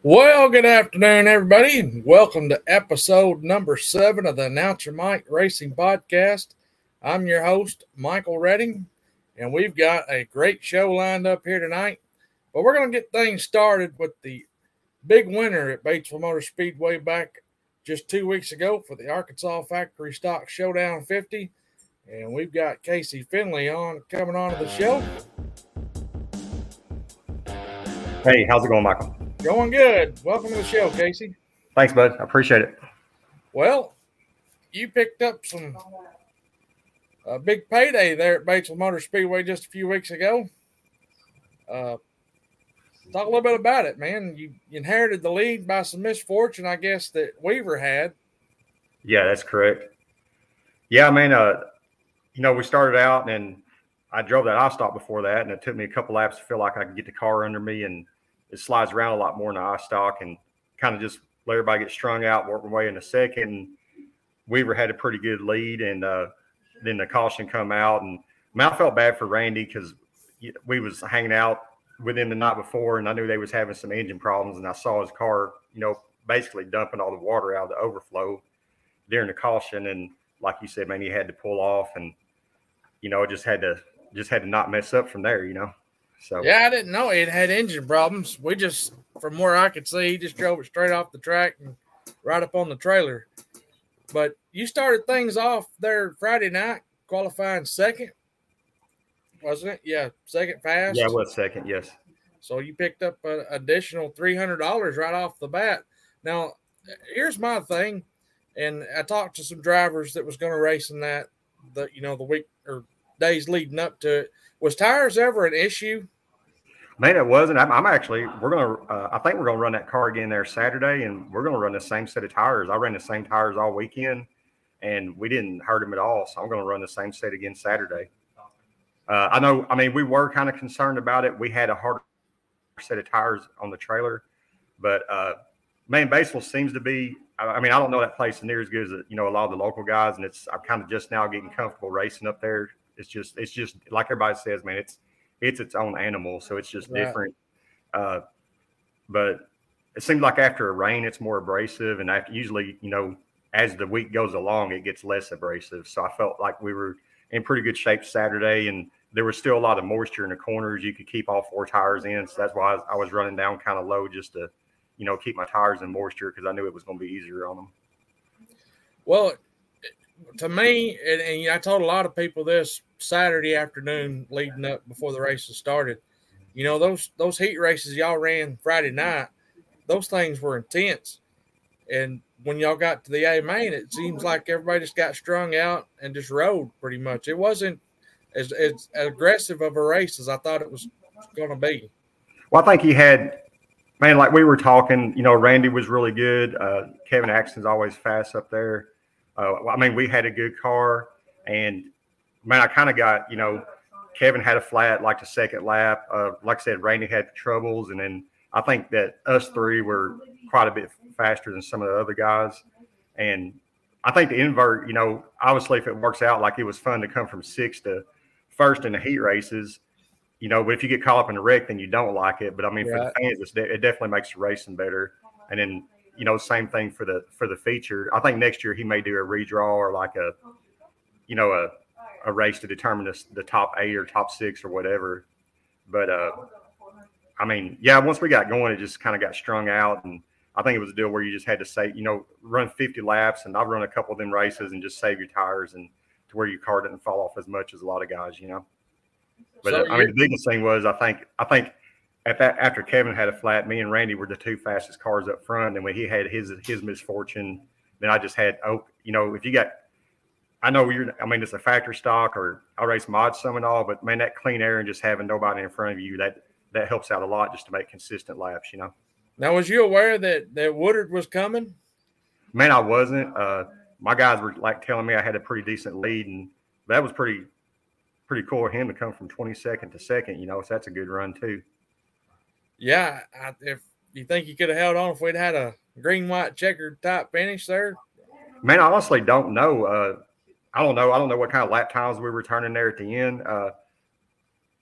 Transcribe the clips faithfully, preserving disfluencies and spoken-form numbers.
Well, good afternoon, everybody, and welcome to episode number seven of the Announcer Mike Racing Podcast. I'm your host, Michael Redding, and we've got a great show lined up here tonight. But we're going to get things started with the big winner at Batesville Motor Speedway back just two weeks ago for the Arkansas Factory Stock Showdown fifty. And we've got Casey Finley on coming on to the show. Hey, how's it going, Michael? Going good. Welcome to the show, Casey. Thanks, bud. I appreciate it. Well, you picked up some a uh, big payday there at Batesville Motor Speedway just a few weeks ago. Uh, talk a little bit about it, man. You, you inherited the lead by some misfortune, I guess, that Weaver had. Yeah, that's correct. Yeah, I mean, uh, you know, we started out and I drove that I-stop before that, and it took me a couple laps to feel like I could get the car under me, and it slides around a lot more in the I-stock, and kind of just let everybody get strung out, work my way in a second. Weaver had a pretty good lead, and uh, then the caution come out, and I mean, I felt bad for Randy because we was hanging out with him the night before, and I knew they was having some engine problems, and I saw his car, you know, basically dumping all the water out of the overflow during the caution, and like you said, man, he had to pull off, and you know, just had to just had to not mess up from there, you know. So yeah, I didn't know it had engine problems. We just, from where I could see, he just drove it straight off the track and right up on the trailer. But you started things off there Friday night, qualifying second, wasn't it? Yeah, second fast. Yeah, it was second, yes. So you picked up an additional three hundred dollars right off the bat. Now, here's my thing, and I talked to some drivers that was going to race in that, the you know, the week or days leading up to it. Was tires ever an issue? Man, it wasn't. I'm, I'm actually, we're going to, uh, I think we're going to run that car again there Saturday, and we're going to run the same set of tires. I ran the same tires all weekend, and we didn't hurt them at all. So I'm going to run the same set again Saturday. Uh, I know, I mean, we were kind of concerned about it. We had a harder set of tires on the trailer, but uh, man, Batesville seems to be, I mean, I don't know that place near as good as, you know, a lot of the local guys, and it's, I'm kind of just now getting comfortable racing up there. It's just, it's just like everybody says, man, it's, it's its own animal. So it's just right. different. Uh, but it seems like after a rain, it's more abrasive. And after, usually, you know, as the week goes along, it gets less abrasive. So I felt like we were in pretty good shape Saturday, and there was still a lot of moisture in the corners. You could keep all four tires in. So that's why I was, I was running down kind of low just to, you know, keep my tires in moisture, because I knew it was going to be easier on them. Well, to me, and, and I told a lot of people this Saturday afternoon leading up before the races started, you know, those those heat races y'all ran Friday night, those things were intense. And when y'all got to the A main, it seems like everybody just got strung out and just rode pretty much. It wasn't as, as aggressive of a race as I thought it was going to be. Well, I think he had, man, like we were talking, you know, Randy was really good. Uh, Kevin Axton's always fast up there. Uh, I mean, we had a good car, and man, I kind of got, you know, Kevin had a flat like the second lap. Uh, like I said, Randy had troubles, and then I think that us three were quite a bit faster than some of the other guys. And I think the invert, you know, obviously if it works out, like it was fun to come from sixth to first in the heat races, you know, but if you get caught up in a wreck, then you don't like it. But I mean, yeah. For the fans, it's de- it definitely makes the racing better. And then, you know, same thing for the for the feature. I think next year he may do a redraw or like a, you know, a a race to determine the, the top eight or top six or whatever. But uh, I mean, yeah, once we got going, it just kind of got strung out, and I think it was a deal where you just had to say, you know, run fifty laps, and I've run a couple of them races and just save your tires, and to where your car didn't fall off as much as a lot of guys, you know. But so uh, I mean, the biggest thing was I think I think. At that, after Kevin had a flat, me and Randy were the two fastest cars up front. And when he had his his misfortune, then I just had, oh, you know, if you got, I know you're, I mean, it's a factory stock, or I race mods some and all, but man, that clean air and just having nobody in front of you, that that helps out a lot just to make consistent laps, you know. Now, was you aware that, that Woodard was coming? Man, I wasn't. Uh, my guys were like telling me I had a pretty decent lead, and that was pretty, pretty cool of him to come from twenty-second to second, you know, so that's a good run too. Yeah, I, if you think you could have held on if we'd had a green, white, checkered type finish there? Man, I honestly don't know. Uh, I don't know. I don't know what kind of lap times we were turning there at the end. Uh,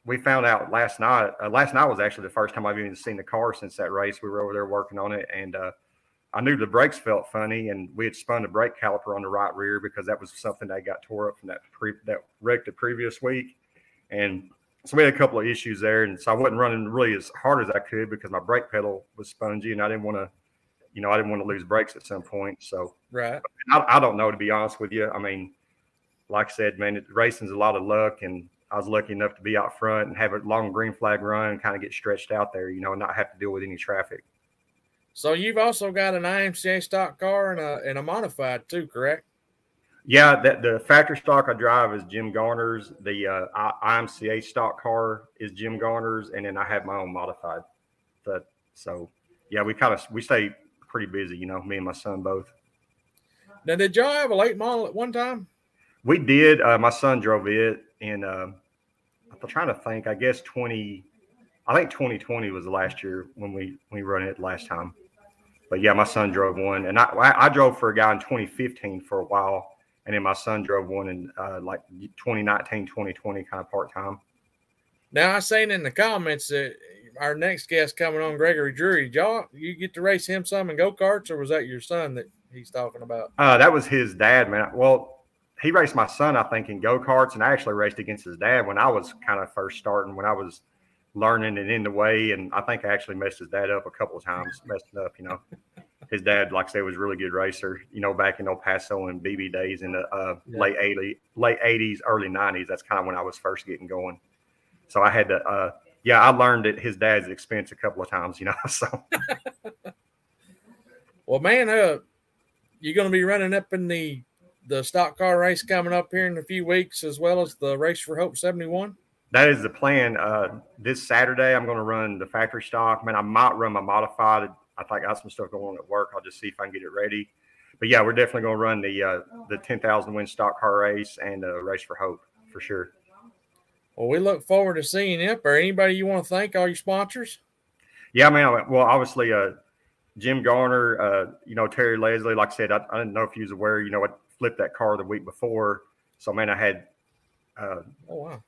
we found out last night. Uh, last night was actually the first time I've even seen the car since that race. We were over there working on it, and uh, I knew the brakes felt funny, and we had spun the brake caliper on the right rear because that was something that got tore up from that pre- that wreck the previous week, and so we had a couple of issues there, and so I wasn't running really as hard as I could because my brake pedal was spongy, and I didn't want to, you know, I didn't want to lose brakes at some point. So right, I, I don't know, to be honest with you. I mean, like I said, man, it, racing's a lot of luck, and I was lucky enough to be out front and have a long green flag run and kind of get stretched out there, you know, and not have to deal with any traffic. So you've also got an I M C A stock car and a and a modified too, correct? Yeah, that the factory stock I drive is Jim Garner's. The uh, I M C A stock car is Jim Garner's, and then I have my own modified. But so yeah, we kind of we stay pretty busy, you know, me and my son both. Now, did y'all have a late model at one time? We did. Uh, my son drove it, and uh, I'm trying to think. I guess twenty. I think twenty twenty was the last year when we we run it last time. But yeah, my son drove one, and I I drove for a guy in twenty fifteen for a while. And then my son drove one in uh, like twenty nineteen, twenty twenty kind of part-time. Now, I seen in the comments that our next guest coming on, Gregory Drury, y'all, you get to race him some in go-karts, or was that your son that he's talking about? Uh, that was his dad, man. Well, he raced my son, I think, in go-karts, and I actually raced against his dad when I was kind of first starting, when I was learning and in the way. And I think I actually messed his dad up a couple of times, messed it up, you know. His dad, like I said, was a really good racer, you know, back in El Paso and B B days in the uh, yeah. late eighties, late eighties, early nineties. That's kind of when I was first getting going. So I had to, uh, yeah, I learned at his dad's expense a couple of times, you know. So, well, man, uh, you're going to be running up in the the stock car race coming up here in a few weeks, as well as the Race for Hope seventy-one. That is the plan. Uh, this Saturday, I'm going to run the factory stock. Man, I might run my modified. I think I got some stuff going on at work. I'll just see if I can get it ready. But yeah, we're definitely going to run the uh, the ten thousand win stock car race and uh, Race for Hope for sure. Well, we look forward to seeing it. Or anybody you want to thank, all your sponsors? Yeah, man. Well, obviously, uh, Jim Garner, uh, you know, Terry Leslie. Like I said, I, I didn't know if you was aware. You know, I flipped that car the week before. So, man, I had. Uh, oh wow.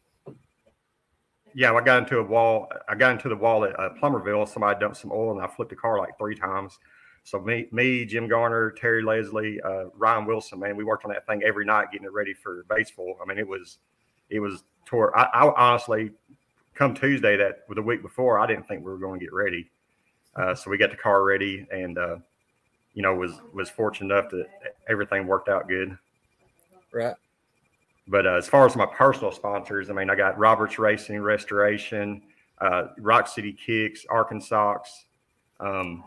Yeah, I got into a wall. I got into the wall at uh, Plummerville. Somebody dumped some oil, and I flipped the car like three times. So me, me, Jim Garner, Terry Leslie, uh, Ryan Wilson, man, we worked on that thing every night, getting it ready for Batesville. I mean, it was, it was tore. I, I honestly, come Tuesday that the week before, I didn't think we were going to get ready. Uh, so we got the car ready, and uh, you know, was was fortunate enough that everything worked out good. Right. But uh, as far as my personal sponsors, I mean, I got Roberts Racing Restoration, uh, Rock City Kicks, Arkansas. Um,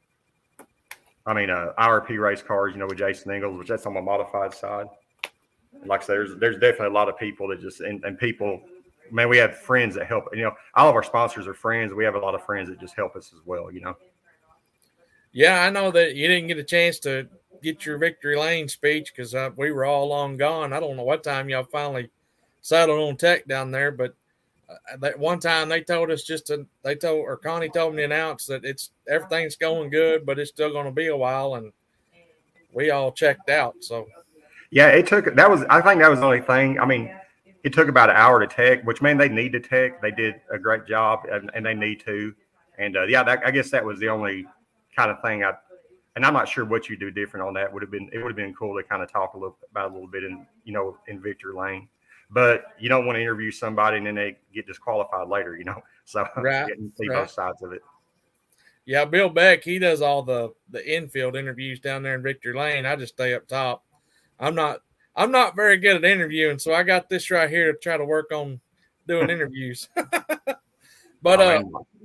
I mean, uh, I R P race cars, you know, with Jason Ingalls, which that's on my modified side. And like I said, there's there's definitely a lot of people that just and, and people, man, we have friends that help. You know, all of our sponsors are friends. We have a lot of friends that just help us as well. You know. Yeah, I know that you didn't get a chance to get your Victory Lane speech because uh, we were all long gone. I don't know what time y'all finally settled on tech down there, but uh, that one time they told us just to, they told, or Connie told me to announce that it's, everything's going good, but it's still going to be a while. And we all checked out. So, yeah, it took, that was, I think that was the only thing. I mean, it took about an hour to tech, which, man, they need to tech. They did a great job and, and they need to. And uh, yeah, that, I guess that was the only kind of thing I, and I'm not sure what you do different on that. Would have been, it would have been cool to kind of talk a little about a little bit in, you know, in Victory Lane. But you don't want to interview somebody and then they get disqualified later, you know. So right, you see right. both sides of it. Yeah, Bill Beck, he does all the the infield interviews down there in Victory Lane. I just stay up top. I'm not I'm not very good at interviewing, so I got this right here to try to work on doing interviews. But uh,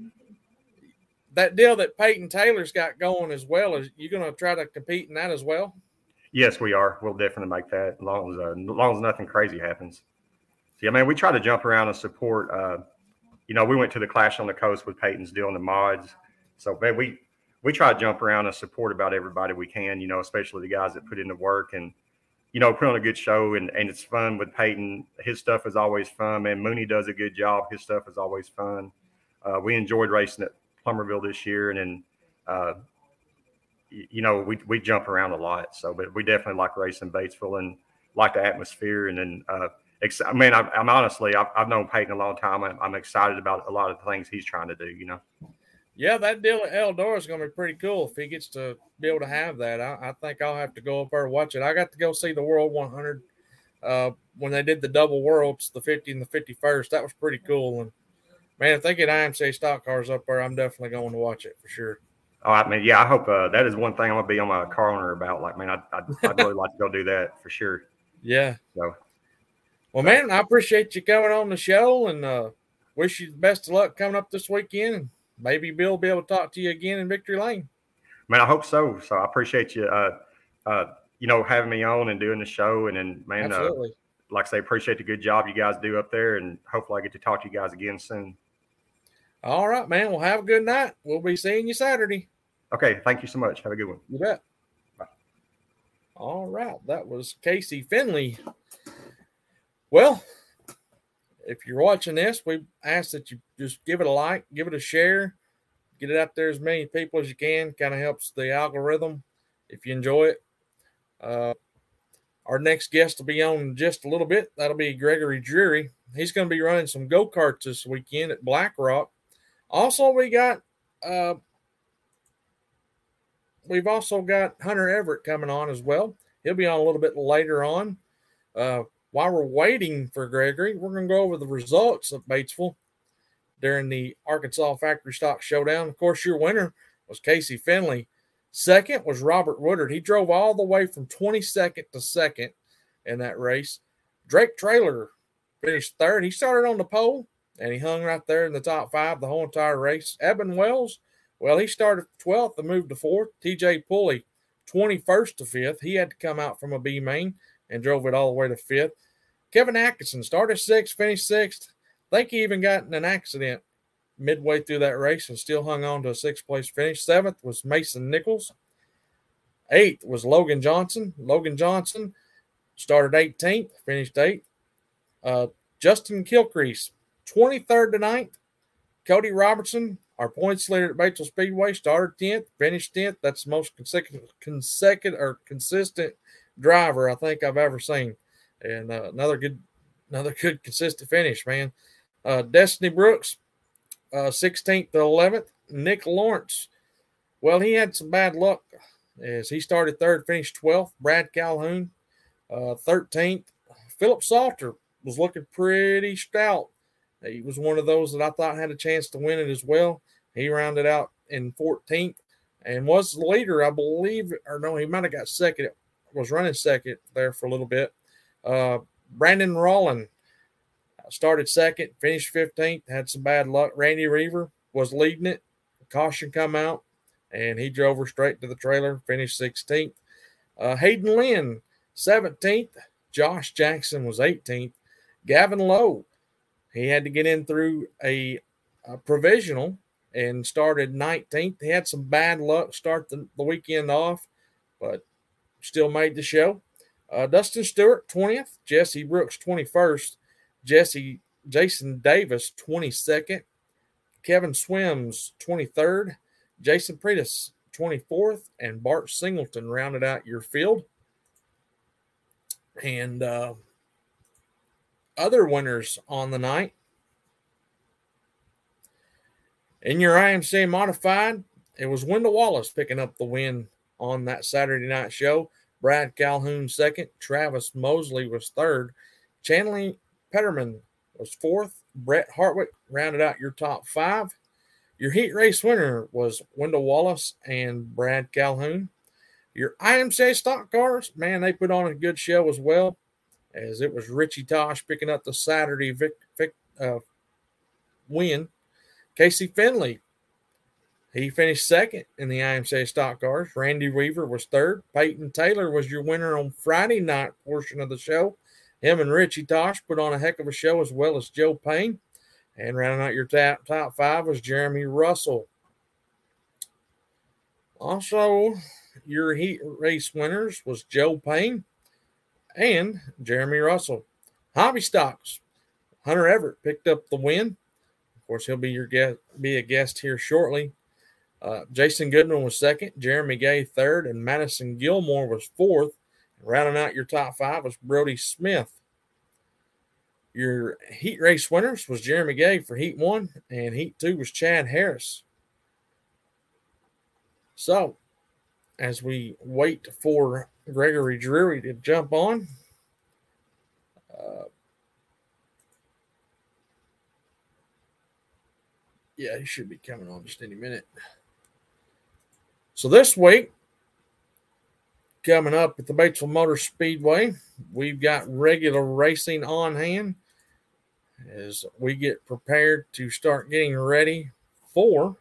that deal that Peyton Taylor's got going as well, is you going to try to compete in that as well? Yes, we are. We'll definitely make that as long as, uh, as long as nothing crazy happens. So, yeah, man, we try to jump around and support. Uh, you know, we went to the Clash on the Coast with Peyton's deal and the mods. So, man, we, we try to jump around and support about everybody we can, you know, especially the guys that put in the work and, you know, put on a good show. And, and it's fun with Peyton. His stuff is always fun, man. Mooney does a good job. His stuff is always fun. Uh, we enjoyed racing at Plummerville this year, and then, uh, you know, we we jump around a lot. So, but we definitely like racing Batesville and like the atmosphere. And then, uh, I mean, I, I'm honestly, I've, I've known Peyton a long time. I'm, I'm excited about a lot of the things he's trying to do, you know. Yeah, that deal at Eldora is going to be pretty cool if he gets to be able to have that. I, I think I'll have to go up there and watch it. I got to go see the World one hundred uh, when they did the double worlds, the fifty and the fifty-first. That was pretty cool. And, man, if they get I M C A stock cars up there, I'm definitely going to watch it for sure. Oh, I mean, yeah, I hope uh, that is one thing I'm going to be on my car owner about. Like, man, I'd, I'd, I'd really like to go do that for sure. Yeah. So, well, man, I appreciate you coming on the show and uh, wish you the best of luck coming up this weekend. And maybe Bill will be able to talk to you again in Victory Lane. Man, I hope so. So I appreciate you, uh, uh, you know, having me on and doing the show. And then, man, uh, like I say, appreciate the good job you guys do up there. And hopefully I get to talk to you guys again soon. All right, man. Well, have a good night. We'll be seeing you Saturday. Okay. Thank you so much. Have a good one. You bet. Bye. All right. That was Casey Finley. Well, if you're watching this, we ask that you just give it a like, give it a share, get it out there as many people as you can. Kind of helps the algorithm if you enjoy it. Uh, our next guest will be on in just a little bit. That'll be Gregory Drury. He's going to be running some go-karts this weekend at Black Rock. Also, we got uh, we've also got Hunter Everett coming on as well. He'll be on a little bit later on. Uh, While we're waiting for Gregory, we're going to go over the results of Batesville during the Arkansas Factory Stock Showdown. Of course, your winner was Casey Finley. Second was Robert Woodard. He drove all the way from twenty-second to second in that race. Drake Traylor finished third. He started on the pole, and he hung right there in the top five the whole entire race. Eben Wells, well, he started twelfth and moved to fourth. T J Pulley, twenty-first to fifth. He had to come out from a B main and drove it all the way to fifth. Kevin Atkinson started sixth, finished sixth. I think he even got in an accident midway through that race and still hung on to a sixth-place finish. Seventh was Mason Nichols. Eighth was Logan Johnson. Logan Johnson started eighteenth, finished eighth. Uh, Justin Kilcrease, twenty-third to ninth. Cody Robertson, our points leader at Batesville Speedway, started tenth, finished tenth. That's the most consecutive, consecutive or consistent driver I think I've ever seen. And uh, another good, another good consistent finish, man. Uh, Destiny Brooks, uh, sixteenth to eleventh. Nick Lawrence, well, he had some bad luck as he started third, finished twelfth. Brad Calhoun, uh, thirteenth. Philip Salter was looking pretty stout. He was one of those that I thought had a chance to win it as well. He rounded out in fourteenth and was the leader, I believe, or no, he might have got second. Was running second there for a little bit. Uh, Brandon Rawlin started second, finished fifteenth, had some bad luck. Randy Reaver was leading it. Caution come out, and he drove her straight to the trailer, finished sixteenth. Uh, Hayden Lynn, seventeenth. Josh Jackson was eighteenth. Gavin Lowe, he had to get in through a, a provisional and started nineteenth. He had some bad luck start the, the weekend off, but still made the show. Uh, Dustin Stewart, twentieth. Jesse Brooks, twenty-first. Jesse Jason Davis, twenty-second. Kevin Swims, twenty-third. Jason Pretis, twenty-fourth. And Bart Singleton rounded out your field. And uh, other winners on the night. In your I M C A Modified, it was Wendell Wallace picking up the win on that Saturday night show. Brad Calhoun second. Travis Mosley was third. Chanley Petterman was fourth. Brett Hartwick rounded out your top five. Your heat race winner was Wendell Wallace and Brad Calhoun. Your I M C A stock cars, man, they put on a good show as well, as it was Richie Tosh picking up the Saturday vic, vic, uh, win. Casey Finley, he finished second in the I M C A stock cars. Randy Weaver was third. Peyton Taylor was your winner on Friday night portion of the show. Him and Richie Tosh put on a heck of a show, as well as Joe Payne. And rounding out your top, top five was Jeremy Russell. Also, your heat race winners was Joe Payne and Jeremy Russell. Hobby stocks, Hunter Everett picked up the win. Of course, he'll be your guest, be a guest here shortly. Uh, Jason Goodman was second, Jeremy Gay third, and Madison Gilmore was fourth. And rounding out your top five was Brody Smith. Your heat race winners was Jeremy Gay for heat one, and heat two was Chad Harris. So, as we wait for Gregory Drury to jump on, uh, yeah, he should be coming on just any minute. So this week, coming up at the Batesville Motor Speedway, we've got regular racing on hand as we get prepared to start getting ready for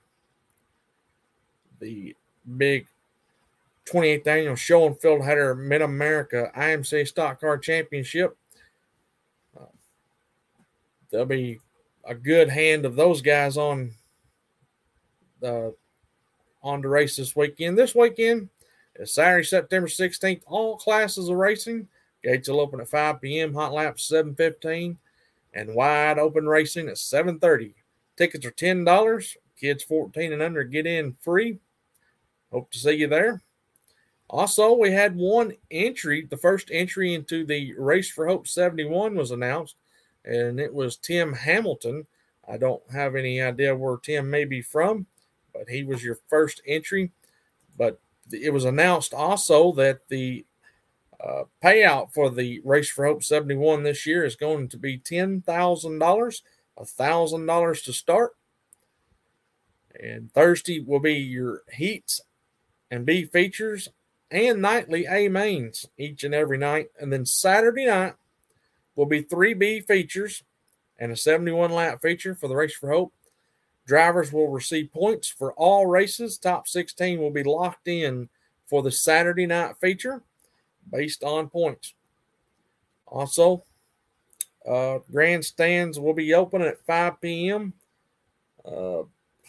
the big twenty-eighth annual Show and Field Header Mid-America I M C A Stock Car Championship. Uh, there'll be a good hand of those guys on the on the race this weekend. This weekend is Saturday, September sixteenth. All classes of racing. Gates will open at five p.m. Hot laps seven fifteen. And wide open racing at seven thirty. Tickets are ten dollars. Kids fourteen and under get in free. Hope to see you there. Also, we had one entry. The first entry into the Race for Hope seventy-one was announced, and it was Tim Hamilton. I don't have any idea where Tim may be from, but he was your first entry. But it was announced also that the uh, payout for the Race for Hope seventy-one this year is going to be ten thousand dollars, one thousand dollars to start. And Thursday will be your heats and B features and nightly A mains each and every night. And then Saturday night will be three B features and a seventy-one lap feature for the Race for Hope. Drivers will receive points for all races. Top sixteen will be locked in for the Saturday night feature based on points. Also, uh, grandstands will be open at five p.m. Uh,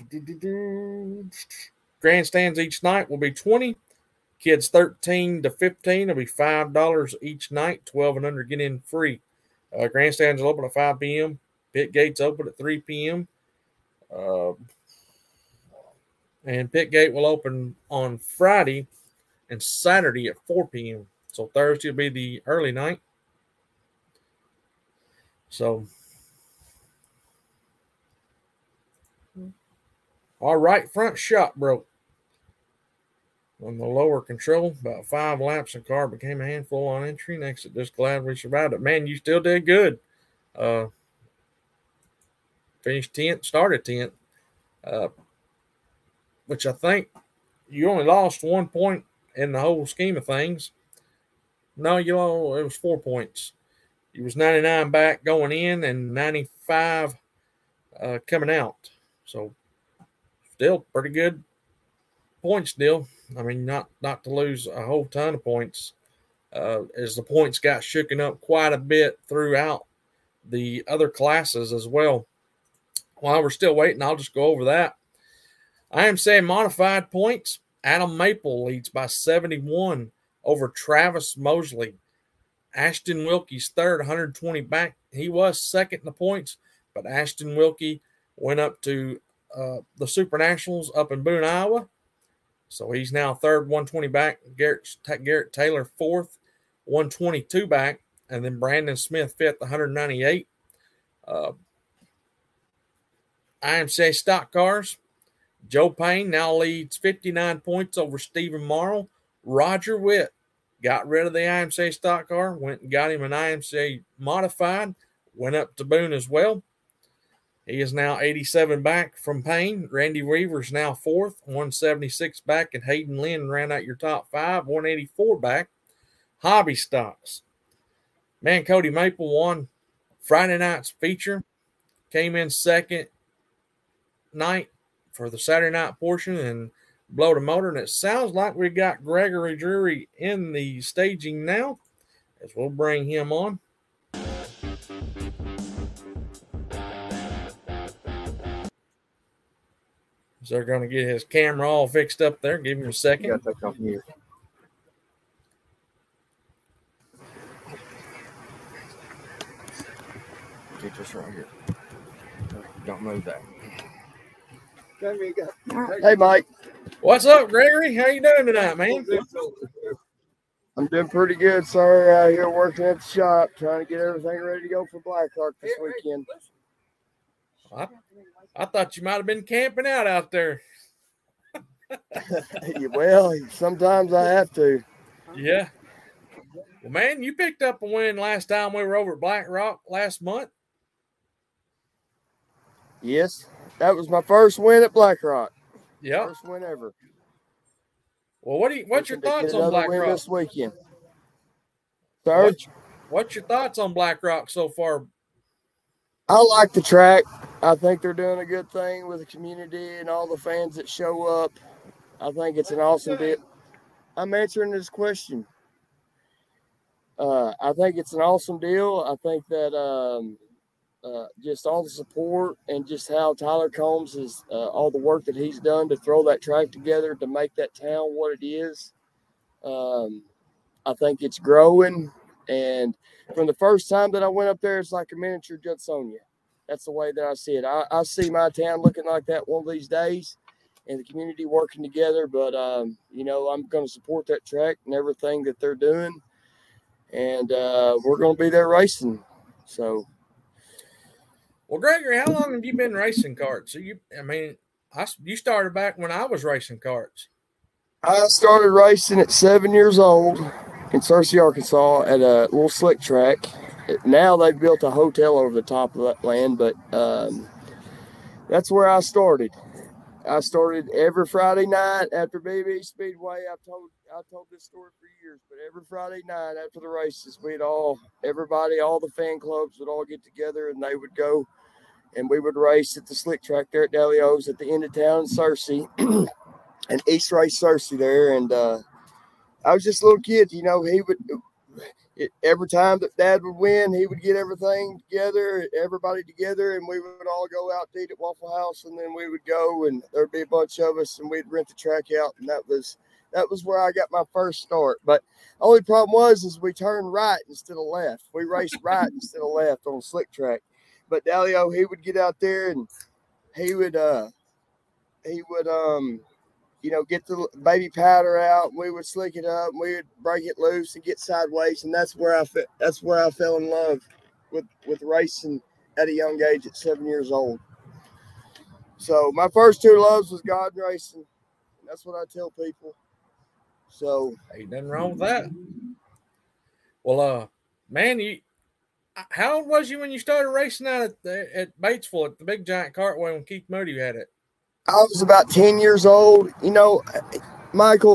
grandstands each night will be twenty dollars. Kids thirteen to fifteen will be five dollars each night. twelve and under get in free. Uh, grandstands will open at five p.m. Pit gates open at three p.m. Uh, and pit gate will open on Friday and Saturday at four p.m. So Thursday will be the early night. So, our right front shock broke on the lower control. About five laps, the car became a handful on entry. Next, it just glad we survived it. Man, you still did good. Uh, finished tenth, started tenth, uh, which I think you only lost one point in the whole scheme of things. No, you know, it was four points. You was ninety-nine back going in and ninety-five uh, coming out. So still pretty good points deal. I mean, not, not to lose a whole ton of points uh, as the points got shooken up quite a bit throughout the other classes as well. While we're still waiting, I'll just go over that. I am saying modified points. Adam Maple leads by seventy-one over Travis Mosley. Ashton Wilkie's third, one hundred twenty back. He was second in the points, but Ashton Wilkie went up to uh, the Super Nationals up in Boone, Iowa. So he's now third, one hundred twenty back. Garrett, Garrett Taylor fourth, one hundred twenty-two back. And then Brandon Smith fifth, one hundred ninety-eight. Uh, I M C A stock cars. Joe Payne now leads fifty-nine points over Stephen Morrow. Roger Witt got rid of the I M C A stock car, went and got him an I M C A modified, went up to Boone as well. He is now eighty-seven back from Payne. Randy Weaver's now fourth, one seventy-six back, and Hayden Lynn ran out your top five, one eighty-four back. Hobby stocks. Man, Cody Maple won Friday night's feature, came in second night for the Saturday night portion and blowed a motor. And it sounds like we got Gregory Drury in the staging now, as we'll bring him on. So they're going to get his camera all fixed up there. Give him a second. You got that off mute. Get this right here. Don't move that. Hey, Mike. What's up, Gregory? How you doing tonight, man? I'm doing pretty good, sir. Out here working at the shop, trying to get everything ready to go for Blackhawk this weekend. I, I thought you might have been camping out out there. Well, sometimes I have to. Yeah. Well, man, you picked up a win last time we were over at Black Rock last month. Yes, that was my first win at Black Rock. Yeah. First win ever. Well, what do you, what's your thoughts on Black Rock this weekend? Sir? What's, what's your thoughts on Black Rock so far? I like the track. I think they're doing a good thing with the community and all the fans that show up. I think it's an awesome deal. I'm answering this question. Uh, I think it's an awesome deal. I think that um, uh, just all the support and just how Tyler Combs has uh, all the work that he's done to throw that track together to make that town what it is. Um, I think it's growing. And from the first time that I went up there, it's like a miniature Judsonia. That's the way that I see it. I, I see my town looking like that one of these days and the community working together. But, um, you know, I'm going to support that track and everything that they're doing. And uh, we're going to be there racing. So. Well, Gregory, how long have you been racing karts? So you, I mean, I, you started back when I was racing karts. I started racing at seven years old in Searcy, Arkansas at a little slick track. Now they've built a hotel over the top of that land, but um, that's where I started. I started every Friday night after B B Speedway. I've told I told this story for years, but every Friday night after the races, we'd all, everybody, all the fan clubs would all get together and they would go and we would race at the slick track there at Delio's at the end of town in Searcy and East Race Searcy there. And uh, I was just a little kid, you know, he would, it, every time that Dad would win, he would get everything together, everybody together, and we would all go out to eat at Waffle House, and then we would go, and there'd be a bunch of us, and we'd rent the track out, and that was that was where I got my first start. But the only problem was is we turned right instead of left. We raced right instead of left on a slick track. But Dalio, he would get out there, and he would uh he would um. you know, get the baby powder out, and we would slick it up, and we would break it loose and get sideways, and that's where I fe- that's where I fell in love with, with racing at a young age at seven years old. So my first two loves was God and racing. That's what I tell people. So ain't nothing wrong with that. Well, uh, man, you how old was you when you started racing out at, the, at Batesville at the Big Giant Cartway when Keith Moody had it? I was about ten years old. You know, Michael,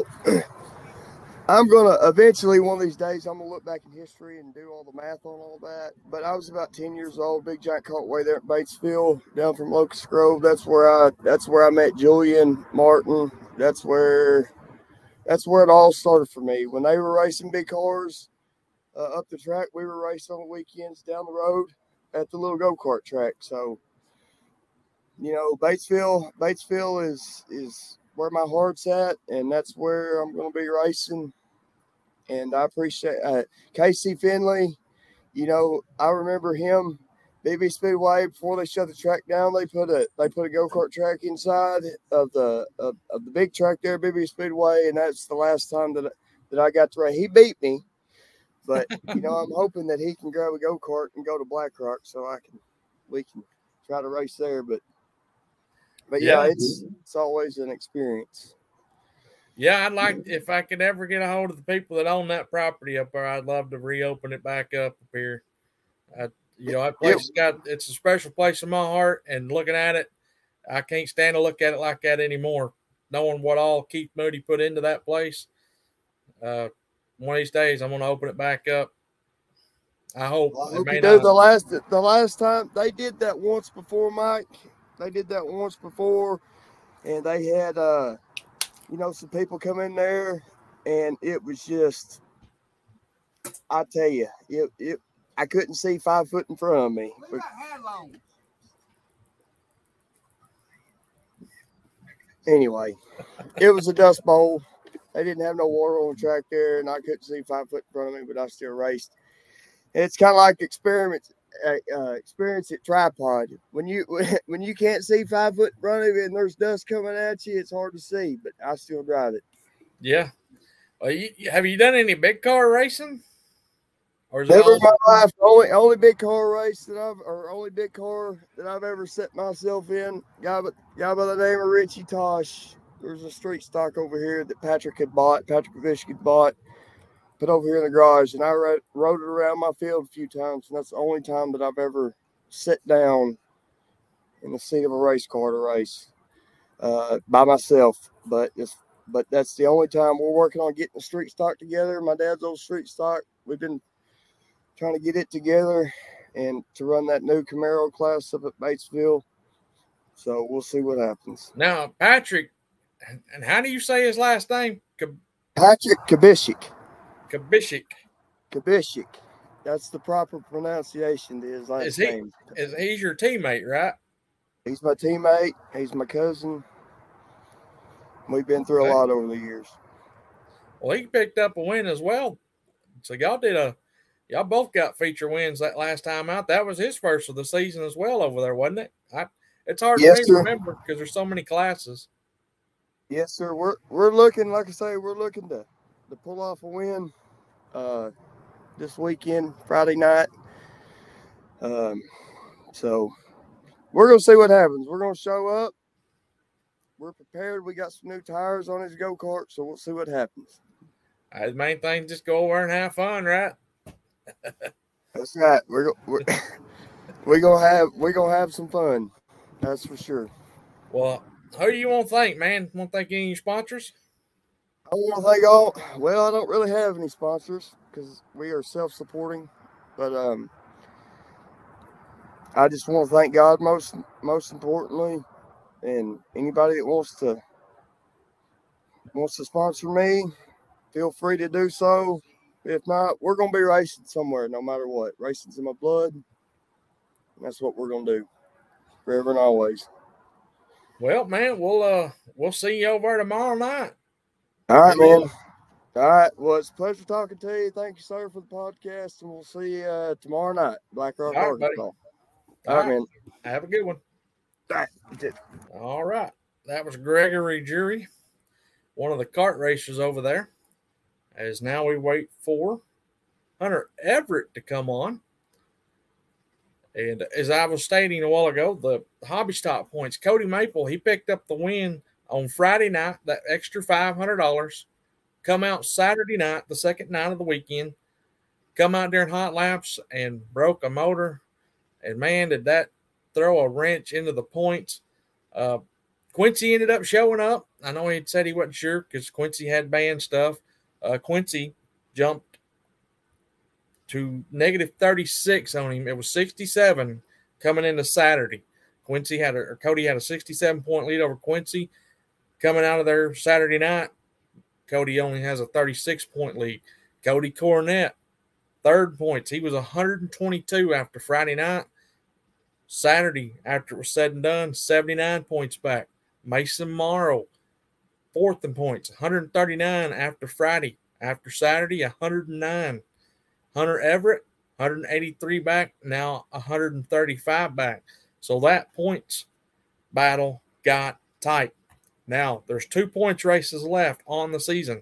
I'm going to eventually one of these days, I'm going to look back in history and do all the math on all that. But I was about ten years old, Big Giant Cartway there at Batesville, down from Locust Grove. That's where I that's where I met Julian Martin. That's where that's where it all started for me. When they were racing big cars uh, up the track, we were racing on the weekends down the road at the little go-kart track. So, you know, Batesville, Batesville is is where my heart's at, and that's where I'm going to be racing. And I appreciate uh, Casey Finley. You know, I remember him, B B Speedway, before they shut the track down. They put a they put a go kart track inside of the of, of the big track there, B B Speedway, and that's the last time that that I got to race. He beat me, but you know, I'm hoping that he can grab a go kart and go to Black Rock so I can we can try to race there. But but yeah, yeah it's it's always an experience. Yeah, I'd like, if I could ever get a hold of the people that own that property up there, I'd love to reopen it back up up here. I, you know, that place has got, it's a special place in my heart, and looking at it, I can't stand to look at it like that anymore. Knowing what all Keith Moody put into that place, uh, one of these days I'm going to open it back up. I hope. Well, I hope you do. The last, the last time they did that once before, Mike. They did that once before, and they had, uh, you know, some people come in there, and it was just, I tell you, it, it I couldn't see five foot in front of me. But, anyway, it was a dust bowl. They didn't have no water on the track there, and I couldn't see five foot in front of me, but I still raced. And it's kind of like experiment, uh, experience at Tripod. When you when you can't see five foot in front of you and there's dust coming at you, it's hard to see, but I still drive it. Yeah. Well, you, you- have you done any big car racing? Or is it Never all in my life. Only only big car race that I've or only big car that I've ever set myself in. Guy by, guy by the name of Richie Tosh. There's a street stock over here that Patrick had bought. Patrick Vish had bought. Put over here in the garage, and I rode, rode it around my field a few times, and that's the only time that I've ever sat down in the seat of a race car to race uh, by myself. But it's but that's the only time we're working on getting the street stock together. My dad's old street stock. We've been trying to get it together and to run that new Camaro class up at Batesville. So we'll see what happens. now, Patrick? And how do you say his last name? Kab- Patrick Kabishik. Kabishik. Kabishik. That's the proper pronunciation to his last Is he? name. Is he's your teammate, right? He's my teammate. He's my cousin. We've been through Okay. a lot over the years. Well, he picked up a win as well. So y'all did a, y'all both got feature wins that last time out. That was his first of the season as well over there, wasn't it? I, it's hard Yes, for me sir. to remember because there's so many classes. Yes, sir. We're we're looking, like I say, we're looking to to pull off a win uh, this weekend, Friday night. Um, so we're gonna see what happens. We're gonna show up. We're prepared. We got some new tires on his go kart, so we'll see what happens. Uh, the main thing is just go over and have fun, right? That's right. We're we're we gonna have we gonna have some fun. That's for sure. Well, who do you want to thank, man? Want to thank any of your sponsors? I want to thank all. Well, I don't really have any sponsors because we are self-supporting, but um, I just want to thank God most most importantly, and anybody that wants to wants to sponsor me, feel free to do so. If not, we're gonna be racing somewhere, no matter what. Racing's in my blood. And that's what we're gonna do, forever and always. Well, man, we'll uh we'll see you over tomorrow night. All right, man. All right. Well, it's a pleasure talking to you. Thank you, sir, for the podcast, and we'll see you uh, tomorrow night, Black Rock, All right, buddy. Arkansas. All All right, right. man. Have a good one. All right. You too. All right. That was Gregory Jury, one of the kart racers over there. As now we wait for Hunter Everett to come on. And as I was stating a while ago, the hobby stock points, Cody Maple, he picked up the win on Friday night, that extra five hundred dollars. Come out Saturday night, the second night of the weekend. Come out during hot laps and broke a motor. And man, did that throw a wrench into the points. Uh, Quincy ended up showing up. I know he said he wasn't sure because Quincy had band stuff. Uh, Quincy jumped to negative thirty-six on him. It was sixty-seven coming into Saturday. Quincy had a, or Cody had a sixty-seven point lead over Quincy. Coming out of there Saturday night, Cody only has a thirty-six point lead. Cody Cornett, third points. He was one hundred twenty-two after Friday night. Saturday, after it was said and done, seventy-nine points back. Mason Morrow, fourth in points, one hundred thirty-nine after Friday. After Saturday, one hundred nine. Hunter Everett, one hundred eighty-three back, now one hundred thirty-five back. So that points battle got tight. Now, there's two points races left on the season.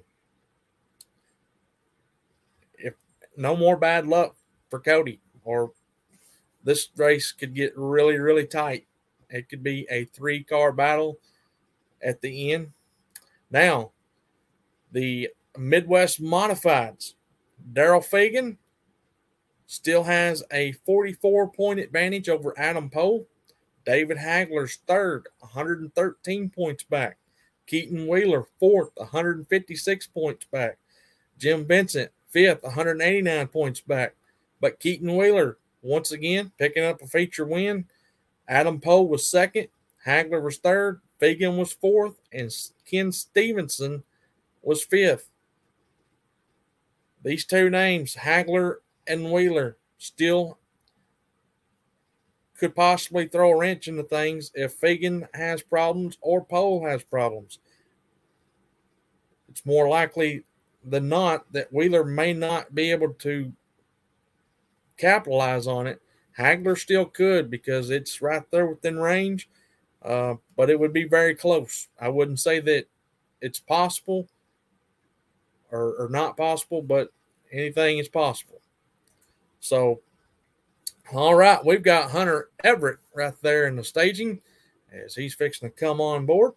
If no more bad luck for Cody, or this race could get really, really tight. It could be a three-car battle at the end. Now, the Midwest Modifieds, Daryl Fagan still has a forty-four point advantage over Adam Pohl. David Hagler's third, one hundred thirteen points back. Keaton Wheeler, fourth, one hundred fifty-six points back. Jim Vincent, fifth, one hundred eighty-nine points back. But Keaton Wheeler, once again, picking up a feature win. Adam Pohl was second. Hagler was third. Fagan was fourth. And Ken Stevenson was fifth. These two names, Hagler and Wheeler, still could possibly throw a wrench into things if Fagan has problems or Pohl has problems. It's more likely than not that Wheeler may not be able to capitalize on it. Hagler still could because it's right there within range, uh, but it would be very close. I wouldn't say that it's possible are, are not possible, but anything is possible. So, all right, we've got Hunter Everett right there in the staging as he's fixing to come on board.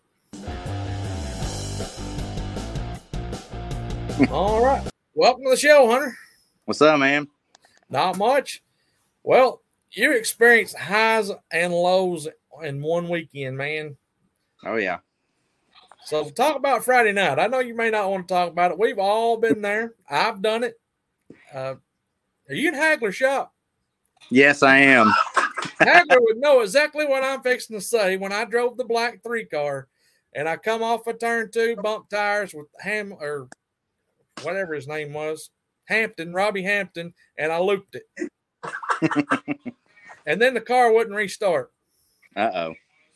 All right. Welcome to the show, Hunter. What's up, man? Not much. Well, you experienced highs and lows in one weekend, man. Oh, yeah. So talk about Friday night. I know you may not want to talk about it. We've all been there. I've done it. Uh, are you in Hagler shop? Yes, I am. Hagler would know exactly what I'm fixing to say when I drove the black three car and I come off a turn two, bump tires with Ham or whatever his name was, Hampton, Robbie Hampton, and I looped it. And then the car wouldn't restart. Uh-oh.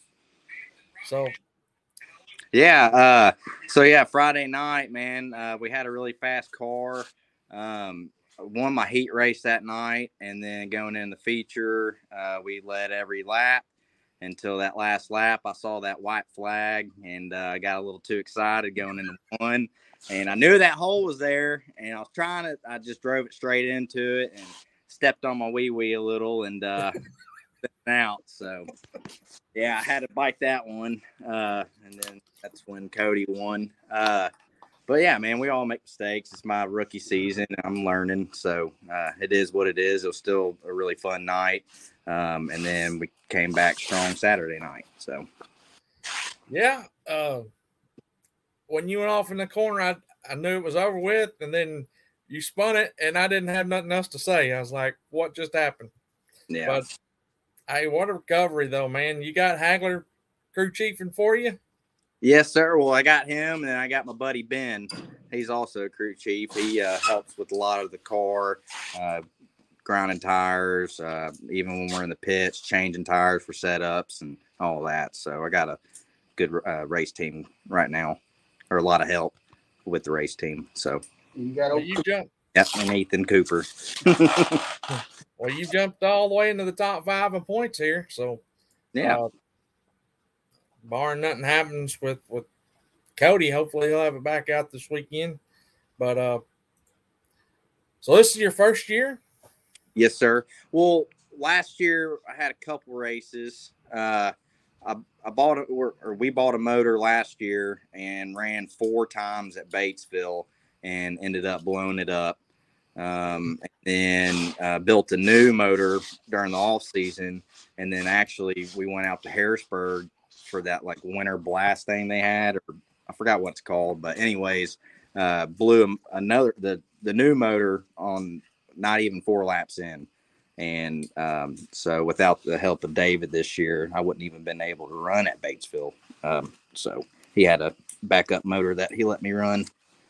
So, yeah. Uh, so, yeah, Friday night, man, uh, we had a really fast car. Um, won my heat race that night, and then going in the feature, uh, we led every lap until that last lap. I saw that white flag, and I uh, got a little too excited going into one. And I knew that hole was there, and I was trying to, I just drove it straight into it and stepped on my wee wee a little and uh, out. So, yeah, I had to bite that one. Uh, and then that's when Cody won. Uh, but, yeah, man, we all make mistakes. It's my rookie season. I'm learning. So, uh, it is what it is. It was still a really fun night. Um, and then we came back strong Saturday night. So, yeah. Uh, when you went off in the corner, I, I knew it was over with. And then you spun it, and I didn't have nothing else to say. I was like, what just happened? yeah. But, hey, what a recovery, though, man. You got Hagler crew chiefing for you? Yes, sir. Well, I got him, and then I got my buddy Ben. He's also a crew chief. He uh, helps with a lot of the car, uh, grinding tires, uh, even when we're in the pits, changing tires for setups and all that. So I got a good uh, race team right now, or a lot of help with the race team. So You got Well, you jumped. yep, and Ethan Cooper. Well, you jumped all the way into the top five in points here. So, yeah. uh, barring nothing happens with, with Cody, hopefully he'll have it back out this weekend. But, uh, so this is your first year? Yes, sir. Well, last year I had a couple races. Uh, I, I bought it, or, or we bought a motor last year and ran four times at Batesville and ended up blowing it up. Um, and then uh, built a new motor during the off season. And then actually we went out to Harrisburg for that like winter blast thing they had, or I forgot what it's called, but anyways, uh, blew another, the, the new motor on not even four laps in. And um, so without the help of David this year, I wouldn't even been able to run at Batesville. Um, so he had a backup motor that he let me run.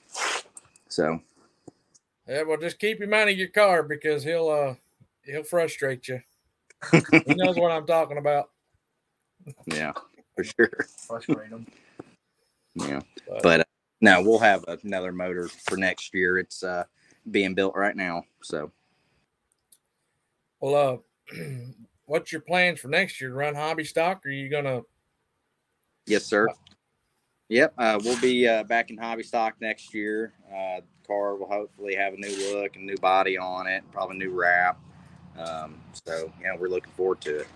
So, Yeah, well, just keep him out of your car because he'll uh he'll frustrate you. He knows what I'm talking about. yeah, for sure. frustrate them. Yeah, But, but uh, no, we'll have another motor for next year. It's uh, being built right now. So, well, uh, what's your plans for next year? Run hobby stock, or are you gonna? yes, sir. Yep, uh, we'll be uh, back in hobby stock next year. Uh, the car will hopefully have a new look and new body on it, probably new wrap. Um, so, yeah, we're looking forward to it.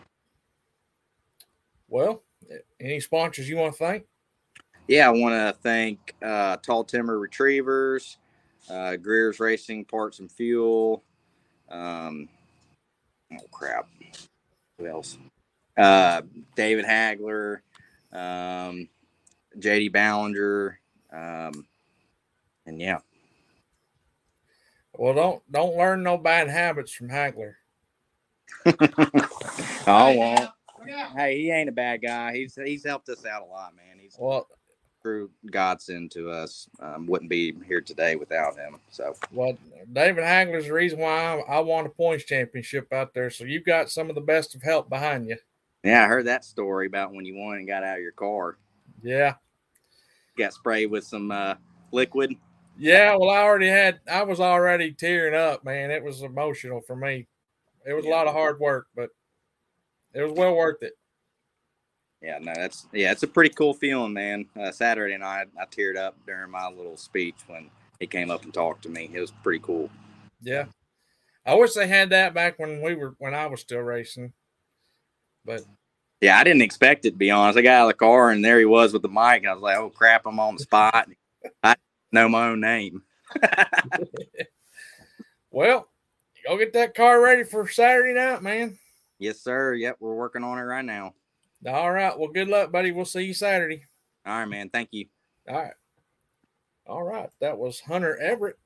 Well, any sponsors you want to thank? Yeah, I want to thank uh, Tall Timber Retrievers, uh, Greer's Racing Parts and Fuel. Um, oh, crap. Who else? Uh, David Hagler. Um, J D Ballinger, um, and yeah. Well, don't don't learn no bad habits from Hagler. I won't. Hey, he ain't a bad guy. He's he's helped us out a lot, man. He's Well, true godsend to us. Um, wouldn't be here today without him. So, well, David Hagler's the reason why I, I won a points championship out there. So you've got some of the best of help behind you. yeah, I heard that story about when you won and got out of your car. Yeah. Got sprayed with some uh, liquid. Yeah, well, I already had, I was already tearing up, man. It was emotional for me. It was a lot of hard work, but it was well worth it. Yeah, no, that's, yeah, it's a pretty cool feeling, man. Uh, Saturday night, I teared up during my little speech when he came up and talked to me. It was pretty cool. Yeah. I wish they had that back when we were when I was still racing. But yeah, I didn't expect it, to be honest. I got out of the car and there he was with the mic. And I was like, oh crap, I'm on the spot. I didn't know my own name. Well, go get that car ready for Saturday night, man. Yes, sir. Yep, we're working on it right now. All right. Well, good luck, buddy. We'll see you Saturday. All right, man. Thank you. All right. All right. That was Hunter Everett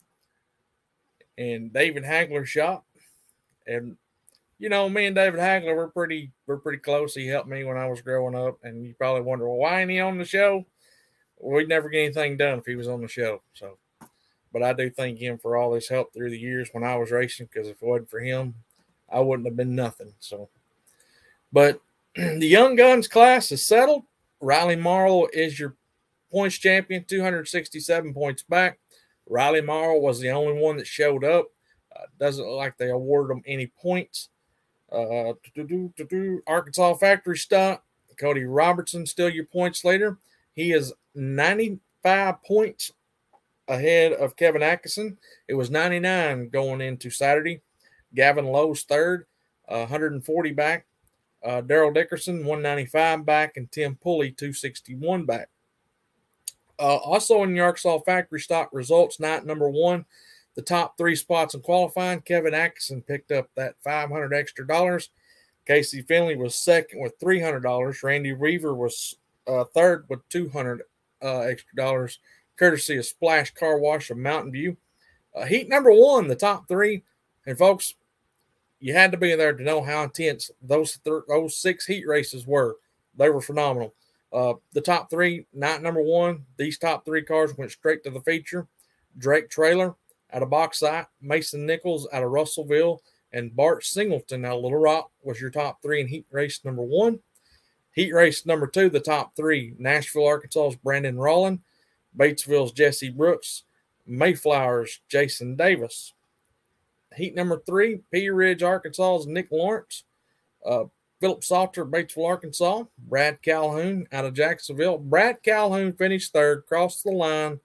and David Hagler's shop. And you know, me and David Hagler, we're pretty we're pretty close. He helped me when I was growing up. And you probably wonder, well, why ain't he on the show? Well, we'd never get anything done if he was on the show. So but I do thank him for all his help through the years when I was racing, because if it wasn't for him, I wouldn't have been nothing. So but the Young Guns class is settled. Riley Marl is your points champion, two hundred sixty-seven points back. Riley Marl was the only one that showed up. Uh, doesn't look like they awarded him any points. Uh, Arkansas Factory Stock, Cody Robertson, still your points leader. He is ninety-five points ahead of Kevin Atkinson. It was ninety-nine going into Saturday. Gavin Lowe's third, uh, one hundred forty back. Uh, Daryl Dickerson, one ninety-five back, and Tim Pulley, two sixty-one back. Uh, also in the Arkansas Factory Stock results, night number one, the top three spots in qualifying, Kevin Atkinson picked up that five hundred extra dollars. Casey Finley was second with three hundred dollars. Randy Weaver was uh, third with two hundred uh, extra dollars, courtesy of Splash Car Wash of Mountain View. Uh, heat number one, the top three. And folks, you had to be there to know how intense those th- those six heat races were. They were phenomenal. Uh, the top three, night number one, these top three cars went straight to the feature. Drake Trailer out of Bauxite, Mason Nichols out of Russellville, and Bart Singleton out of Little Rock was your top three in heat race number one. Heat race number two, the top three, Nashville, Arkansas's Brandon Rawlin, Batesville's Jesse Brooks, Mayflower's Jason Davis. Heat number three, Pea Ridge, Arkansas's Nick Lawrence, uh, Philip Salter, Batesville, Arkansas, Brad Calhoun out of Jacksonville. Brad Calhoun finished third, crossed the line,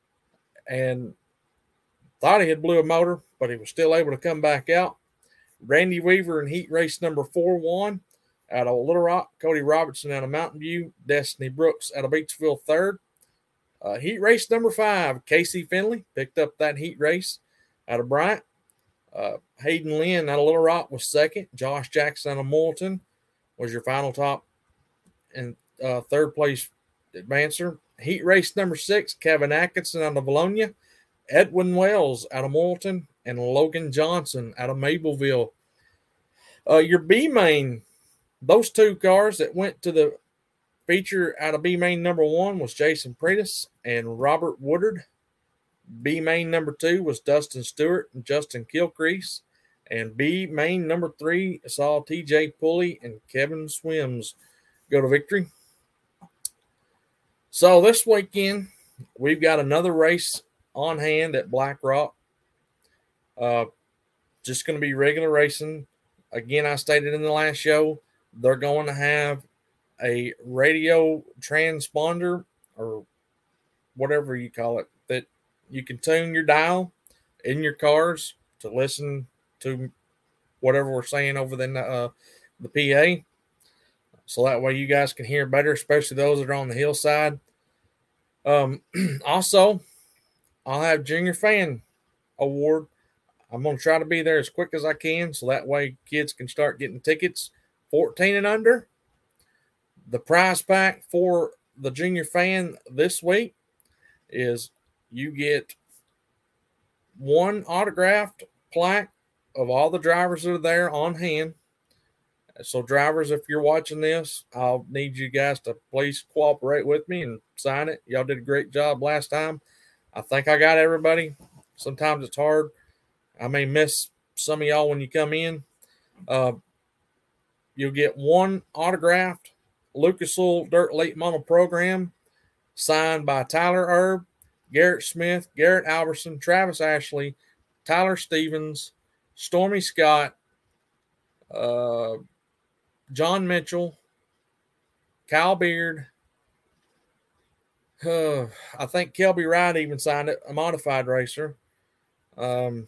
and thought he had blew a motor, but he was still able to come back out. Randy Weaver in heat race number four won out of Little Rock, Cody Robertson out of Mountain View, Destiny Brooks out of Batesville third. Uh, heat race number five, Casey Finley picked up that heat race out of Bryant. Uh, Hayden Lynn out of Little Rock was second. Josh Jackson out of Moulton was your final top and uh, third place advancer. Heat race number six, Kevin Atkinson out of Bologna, Edwin Wells out of Moulton, and Logan Johnson out of Mableville. Uh, your B main, those two cars that went to the feature out of B main number one was Jason Prentice and Robert Woodard. B main number two was Dustin Stewart and Justin Kilcrease. And B main number three saw T J Pulley and Kevin Swims go to victory. So this weekend, we've got another race on hand at Black Rock. Uh, just going to be regular racing. Again, I stated in the last show, they're going to have a radio transponder or whatever you call it that you can tune your dial in your cars to listen to whatever we're saying over the, uh, the P A. So that way you guys can hear better, especially those that are on the hillside. Um, also, I'll have Junior Fan Award. I'm going to try to be there as quick as I can so that way kids can start getting tickets fourteen and under. The prize pack for the Junior Fan this week is you get one autographed plaque of all the drivers that are there on hand. So drivers, if you're watching this, I'll need you guys to please cooperate with me and sign it. Y'all did a great job last time. I think I got everybody. Sometimes it's hard. I may miss some of y'all when you come in. Uh, you'll get one autographed Lucas Oil Dirt Late Model Program signed by Tyler Erb, Garrett Smith, Garrett Alberson, Travis Ashley, Tyler Stevens, Stormy Scott, uh, John Mitchell, Kyle Beard, Uh, I think Kelby Wright even signed it, a modified racer. Um,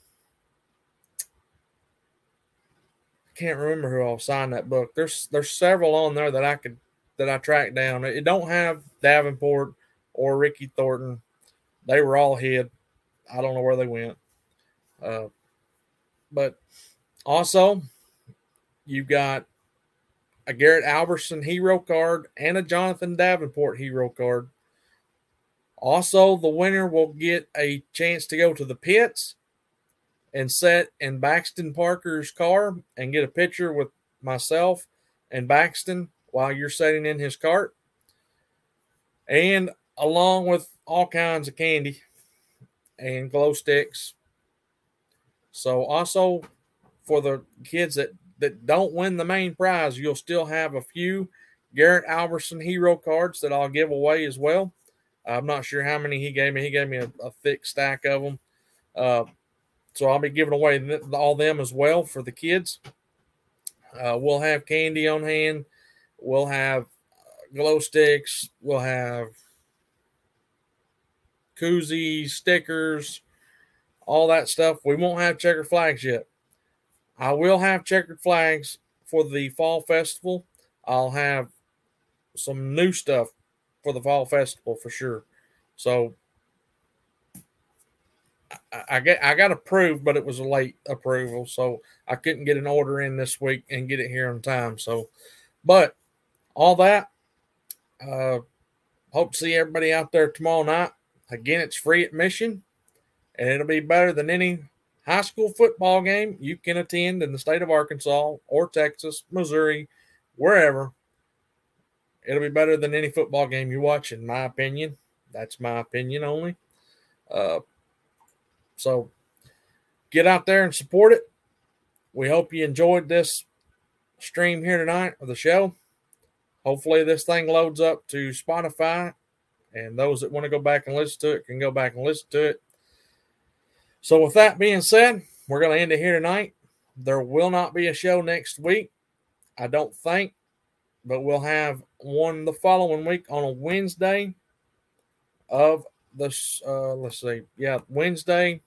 can't remember who all signed that book. There's there's several on there that I could that I tracked down. It don't have Davenport or Ricky Thornton. They were all hid. I don't know where they went. Uh, but also, you've got a Garrett Albertson hero card and a Jonathan Davenport hero card. Also, the winner will get a chance to go to the pits and sit in Baxton Parker's car and get a picture with myself and Baxton while you're sitting in his cart. And along with all kinds of candy and glow sticks. So also for the kids that, that don't win the main prize, you'll still have a few Garrett Albertson hero cards that I'll give away as well. I'm not sure how many he gave me. He gave me a, a thick stack of them. Uh, so I'll be giving away th- all them as well for the kids. Uh, we'll have candy on hand. We'll have glow sticks. We'll have koozies, stickers, all that stuff. We won't have checkered flags yet. I will have checkered flags for the fall festival. I'll have some new stuff for the fall festival for sure. So I, I get I got approved, but it was a late approval, so I couldn't get an order in this week and get it here on time. So, but all that. Uh, hope to see everybody out there tomorrow night. Again, it's free admission, and it'll be better than any high school football game you can attend in the state of Arkansas or Texas, Missouri, wherever. It'll be better than any football game you watch, in my opinion. That's my opinion only. Uh, so get out there and support it. We hope you enjoyed this stream here tonight of the show. Hopefully this thing loads up to Spotify, and those that want to go back and listen to it can go back and listen to it. So with that being said, we're going to end it here tonight. There will not be a show next week, I don't think, but we'll have one the following week on a Wednesday of this, uh, let's see, yeah, Wednesday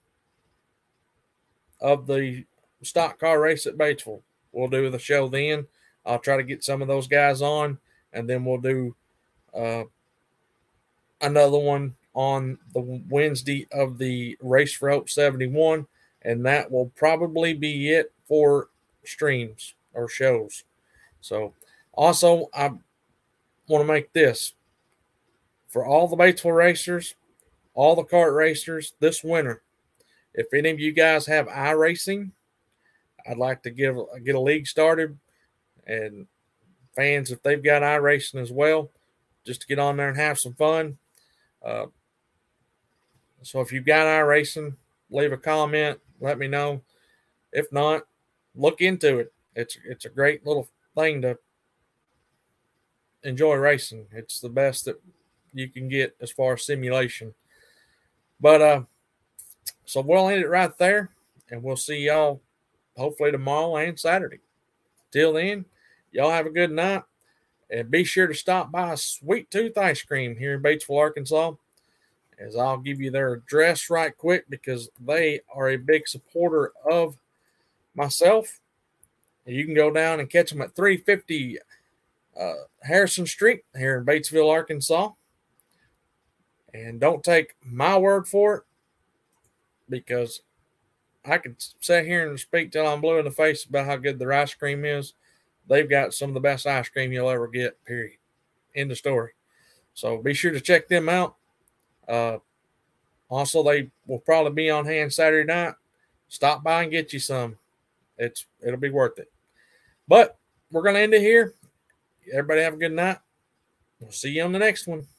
of the stock car race at Batesville. We'll do the show then. I'll try to get some of those guys on, and then we'll do uh, another one on the Wednesday of the Race for Hope seventy-one, and that will probably be it for streams or shows. So also, I want to make this for all the Batesville racers, all the kart racers this winter. If any of you guys have iRacing, I'd like to give get a league started, and fans, if they've got iRacing as well, just to get on there and have some fun. Uh, so if you've got iRacing, leave a comment, let me know. If not, look into it. It's it's a great little thing to enjoy racing. It's the best that you can get as far as simulation. But uh, so we'll end it right there, and we'll see y'all hopefully tomorrow and Saturday. Till then, y'all have a good night, and be sure to stop by Sweet Tooth Ice Cream here in Batesville, Arkansas, as I'll give you their address right quick because they are a big supporter of myself. You can go down and catch them at three fifty uh, Harrison Street here in Batesville, Arkansas. And don't take my word for it, because I could sit here and speak till I'm blue in the face about how good their ice cream is. They've got some of the best ice cream you'll ever get, period. End of story. So be sure to check them out. Uh, also, they will probably be on hand Saturday night. Stop by and get you some. It's It'll be worth it. But we're going to end it here. Everybody have a good night. We'll see you on the next one.